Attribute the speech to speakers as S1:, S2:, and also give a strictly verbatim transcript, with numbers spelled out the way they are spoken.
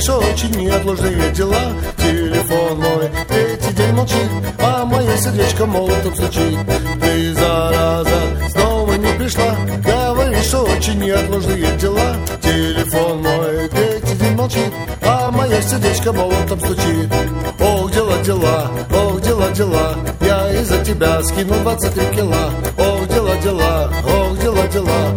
S1: Говоришь, очень неотложные дела. Телефон мой третий день молчит, а мое сердечко молотом стучит. Ты, зараза, снова не пришла. Говоришь, очень неотложные дела. Телефон мой третий день молчит, а мое сердечко молотом стучит. Ох, дела, дела, ох, дела, дела, я из-за тебя скинул двадцать три кило. Ох, дела, дела, ох, дела, дела,